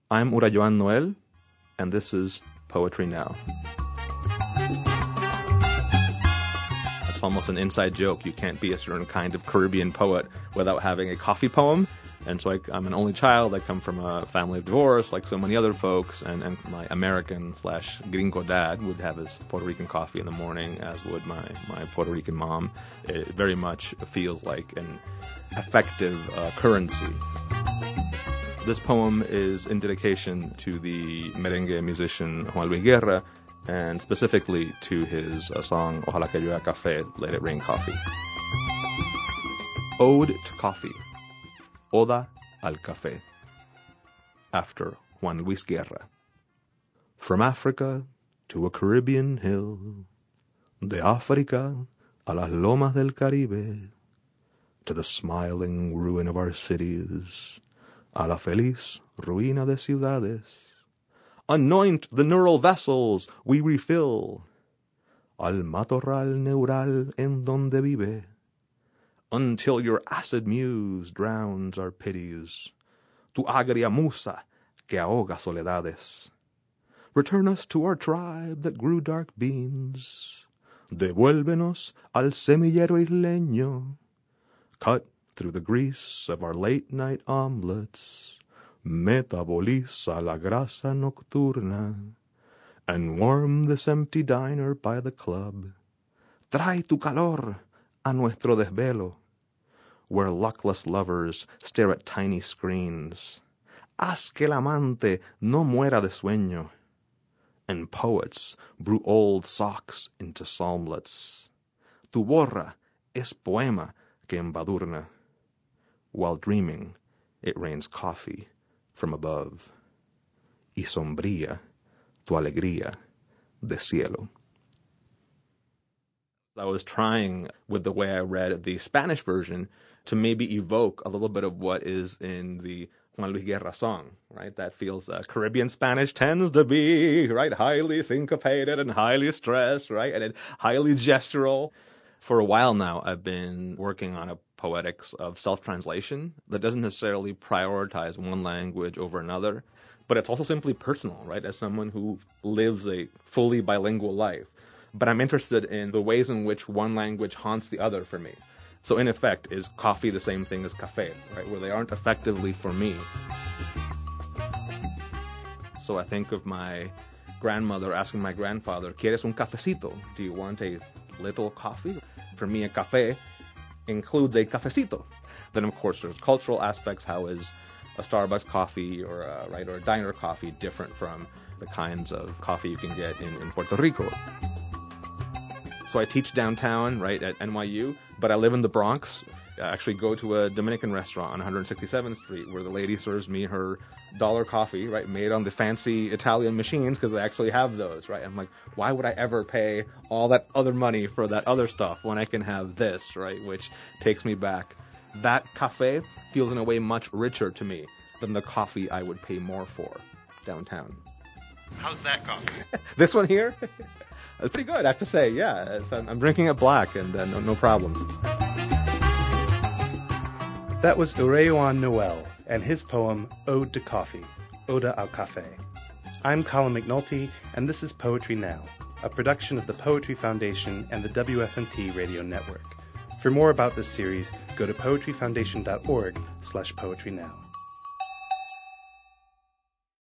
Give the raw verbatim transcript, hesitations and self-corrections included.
I'm Urayoan Noel, and this is Poetry Now. It's almost an inside joke. You can't be a certain kind of Caribbean poet without having a coffee poem. And so I, I'm an only child. I come from a family of divorce, like so many other folks. And, and my American slash gringo dad would have his Puerto Rican coffee in the morning, as would my, my Puerto Rican mom. It very much feels like an effective uh, currency. This poem is in dedication to the merengue musician Juan Luis Guerra, and specifically to his uh, song Ojalá que llueva café, Let It Rain Coffee. Ode to Coffee. Oda al Café. After Juan Luis Guerra. From Africa to a Caribbean hill, de África a las lomas del Caribe, to the smiling ruin of our cities, a la feliz ruina de ciudades. Anoint the neural vessels we refill, al matorral neural en donde vive, until your acid muse drowns our pities, tu agria musa que ahoga soledades. Return us to our tribe that grew dark beans, devuélvenos al semillero isleño, cut through the grease of our late-night omelets, metaboliza la grasa nocturna, and warm this empty diner by the club. Trae tu calor a nuestro desvelo, where luckless lovers stare at tiny screens. Haz que el amante no muera de sueño, and poets brew old socks into psalmlets. Tu borra es poema que embadurna, while dreaming it rains coffee from above. Y sombría tu alegría de cielo. I was trying, with the way I read the Spanish version, to maybe evoke a little bit of what is in the Juan Luis Guerra song, right? That feels uh, Caribbean Spanish tends to be, right, highly syncopated and highly stressed, right, and highly gestural. For a while now, I've been working on a poetics of self-translation that doesn't necessarily prioritize one language over another, but it's also simply personal, right, as someone who lives a fully bilingual life. But I'm interested in the ways in which one language haunts the other for me. So in effect, is coffee the same thing as café, right, where they aren't effectively for me? So I think of my grandmother asking my grandfather, ¿Quieres un cafecito? Do you want a little coffee? For me, a café includes a cafecito. Then, of course, there's cultural aspects. How is a Starbucks coffee or a, right, or a diner coffee different from the kinds of coffee you can get in, in Puerto Rico? So I teach downtown, right, at N Y U, but I live in the Bronx. I actually go to a Dominican restaurant on one hundred sixty-seventh Street where the lady serves me her dollar coffee, right, made on the fancy Italian machines because they actually have those, right? I'm like, why would I ever pay all that other money for that other stuff when I can have this, right, which takes me back. That café feels in a way much richer to me than the coffee I would pay more for downtown. How's that coffee? This one here? It's pretty good, I have to say, yeah. It's, I'm, I'm drinking it black and uh, no, no problems. That was Urayoan Noel and his poem Ode to Coffee, Oda al Café. I'm Colin McNulty, and this is Poetry Now, a production of the Poetry Foundation and the W F M T Radio Network. For more about this series, go to poetryfoundation.org slash poetrynow.